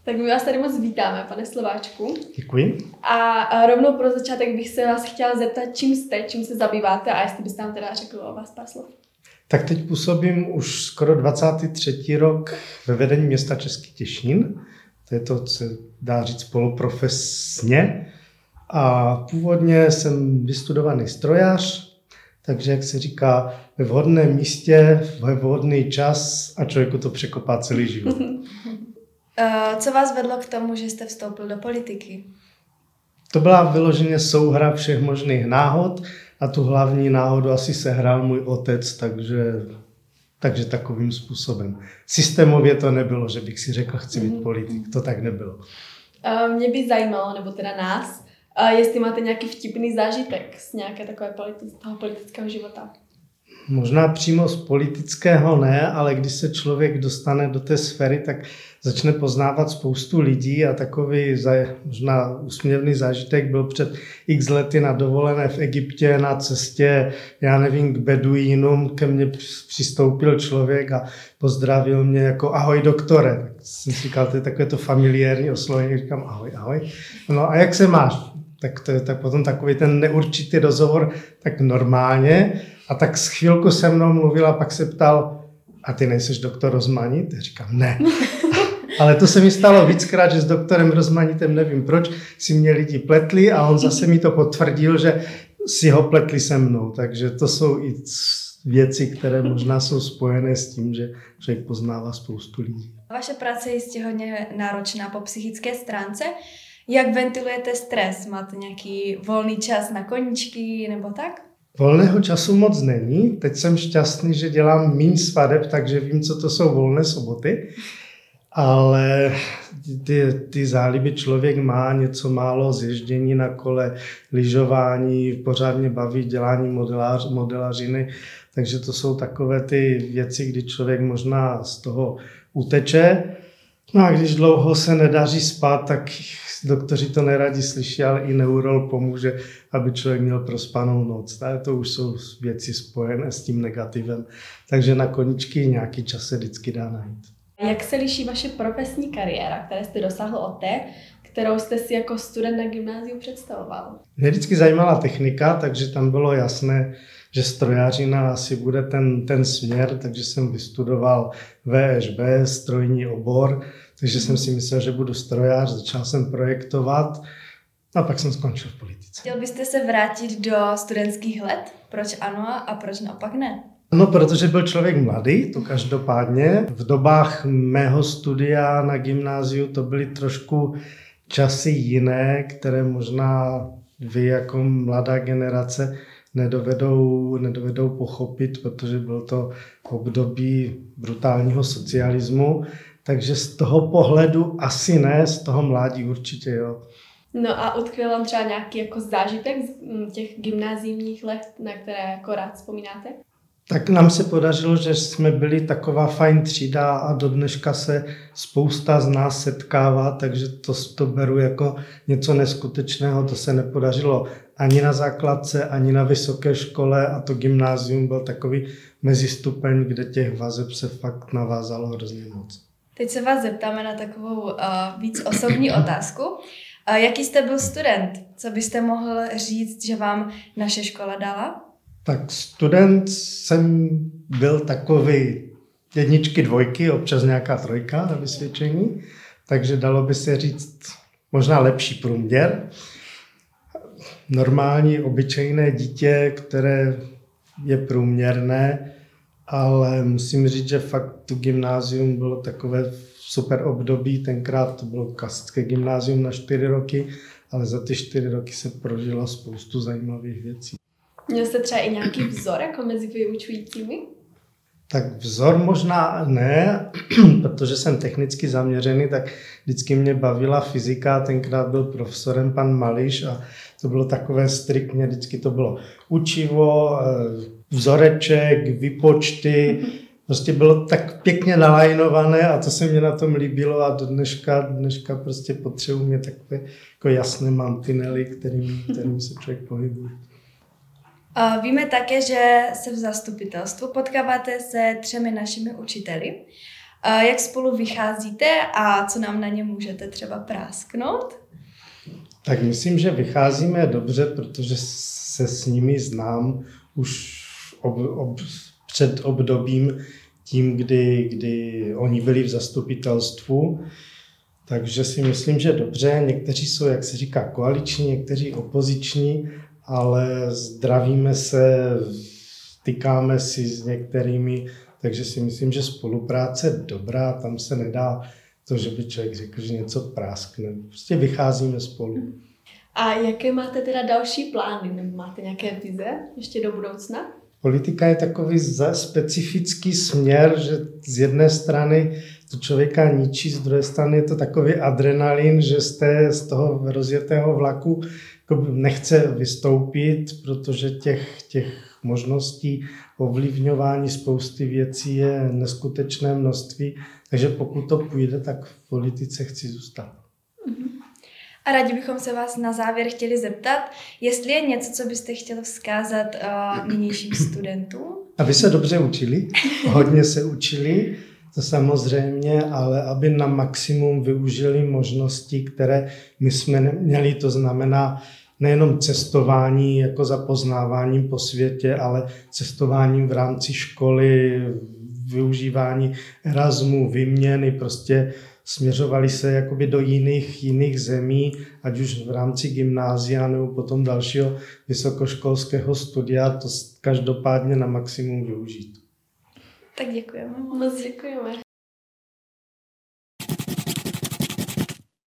Tak my vás tady moc vítáme, pane Slováčku. Děkuji. A rovnou pro začátek bych se vás chtěla zeptat, čím se zabýváte a jestli byste nám teda řekl o vás pár slov. Tak teď působím už skoro 23. rok ve vedení města Český Těšín. To je to, co se dá říct poloprofesně. A původně jsem vystudovaný strojař, takže jak se říká, ve vhodném místě, ve vhodný čas a člověku to překopá celý život. Co vás vedlo k tomu, že jste vstoupil do politiky? To byla vyloženě souhra všech možných náhod a tu hlavní náhodu asi sehrál můj otec, takže takovým způsobem. Systémově to nebylo, že bych si řekl, chci být politik. To tak nebylo. Mě by zajímalo, nebo teda nás, jestli máte nějaký vtipný zážitek z nějaké takové toho politického života. Možná přímo z politického ne, ale když se člověk dostane do té sféry, tak začne poznávat spoustu lidí a takový možná úsměvný zážitek byl před x lety na dovolené v Egyptě na cestě, já nevím, k beduínům, ke mně přistoupil člověk a pozdravil mě jako ahoj doktore. Tak jsem si říkal, to je takové to familiární oslovení, říkám ahoj. No a jak se máš? Tak potom takový ten neurčitý rozhovor, tak normálně. A tak s chvilku se mnou mluvil a pak se ptal, a ty nejseš doktor Rozmanit? Já říkám, ne. Ale to se mi stalo víckrát, že s doktorem Rozmanitem nevím proč, si mě lidi pletli a on zase mi to potvrdil, že si ho pletli se mnou. Takže to jsou i věci, které možná jsou spojené s tím, že člověk poznává spoustu lidí. Vaše práce je jistě hodně náročná po psychické stránce. Jak ventilujete stres? Máte nějaký volný čas na koníčky nebo tak? Volného času moc není. Teď jsem šťastný, že dělám míň svadeb, takže vím, co to jsou volné soboty. Ale ty záliby člověk má, něco málo zježdění na kole, lyžování, pořádně baví dělání modelařiny. Takže to jsou takové ty věci, kdy člověk možná z toho uteče. No a když dlouho se nedaří spát, tak doktoři to neradi slyší, ale i neurolog pomůže, aby člověk měl prospanou noc. To už jsou věci spojené s tím negativem. Takže na koníčky nějaký čas se vždycky dá najít. Jak se liší vaše profesní kariéra, které jste dosáhl od té, kterou jste si jako student na gymnáziu představoval? Mě vždycky zajímala technika, takže tam bylo jasné, že strojařina asi bude ten směr, takže jsem vystudoval VŠB, strojní obor, takže jsem si myslel, že budu strojař, začal jsem projektovat a pak jsem skončil v politice. Chtěl byste se vrátit do studentských let? Proč ano a proč naopak ne? No, protože byl člověk mladý, to každopádně. V dobách mého studia na gymnáziu to byly trošku časy jiné, které možná vy jako mladá generace nedovedou pochopit, protože byl to období brutálního socialismu, takže z toho pohledu asi ne, z toho mládí určitě jo. No a utkvěl vám třeba nějaký jako zážitek z těch gymnázijních let, na které jako rád vzpomínáte? Tak nám se podařilo, že jsme byli taková fajn třída a do dneška se spousta z nás setkává, takže to beru jako něco neskutečného. To se nepodařilo ani na základce, ani na vysoké škole a to gymnázium byl takový mezistupeň, kde těch vazeb se fakt navázalo hrozně moc. Teď se vás zeptáme na takovou víc osobní otázku. Jaký jste byl student? Co byste mohl říct, že vám naše škola dala? Tak student jsem byl takový jedničky, dvojky, občas nějaká trojka na vysvědčení, takže dalo by se říct možná lepší průměr. Normální, obyčejné dítě, které je průměrné, ale musím říct, že fakt to gymnázium bylo takové super období. Tenkrát to bylo klasické gymnázium na 4 roky, ale za ty 4 roky se prožilo spoustu zajímavých věcí. Měl jste třeba i nějaký vzor jako mezi vyučujícími? Tak vzor možná ne, protože jsem technicky zaměřený, tak vždycky mě bavila fyzika, tenkrát byl profesorem pan Mališ a to bylo takové striktně, vždycky to bylo učivo, vzoreček, výpočty, prostě bylo tak pěkně nalajnované a to se mě na tom líbilo a do dneška prostě potřebuji mě takové jako jasné mantinely, kterým se člověk pohybuje. Víme také, že se v zastupitelstvu potkáváte se 3 našimi učiteli. Jak spolu vycházíte a co nám na ně můžete třeba prásknout? Tak myslím, že vycházíme dobře, protože se s nimi znám už před obdobím tím, kdy oni byli v zastupitelstvu. Takže si myslím, že dobře. Někteří jsou, jak se říká, koaliční, někteří opoziční, ale zdravíme se, tykáme si s některými, takže si myslím, že spolupráce dobrá, tam se nedá to, že by člověk řekl, že něco práskne. Prostě vycházíme spolu. A jaké máte teda další plány? Nebo máte nějaké vize ještě do budoucna? Politika je takový specifický směr, že z jedné strany to člověka ničí, z druhé strany je to takový adrenalin, že jste z toho rozjetého vlaku nechce vystoupit, protože těch možností ovlivňování spousty věcí je neskutečné množství, takže pokud to půjde, tak v politice chci zůstat. A rádi bychom se vás na závěr chtěli zeptat, jestli je něco, co byste chtěli vzkázat nynějším studentům? Aby se dobře učili, hodně se učili, to samozřejmě, ale aby na maximum využili možnosti, které my jsme neměli, to znamená nejenom cestování jako za poznáváním po světě, ale cestováním v rámci školy, využívání Erasmu, výměny, prostě směřovali se jakoby do jiných zemí, ať už v rámci gymnázia nebo potom dalšího vysokoškolského studia, to každopádně na maximum využít. Tak děkujeme. Moc děkujeme.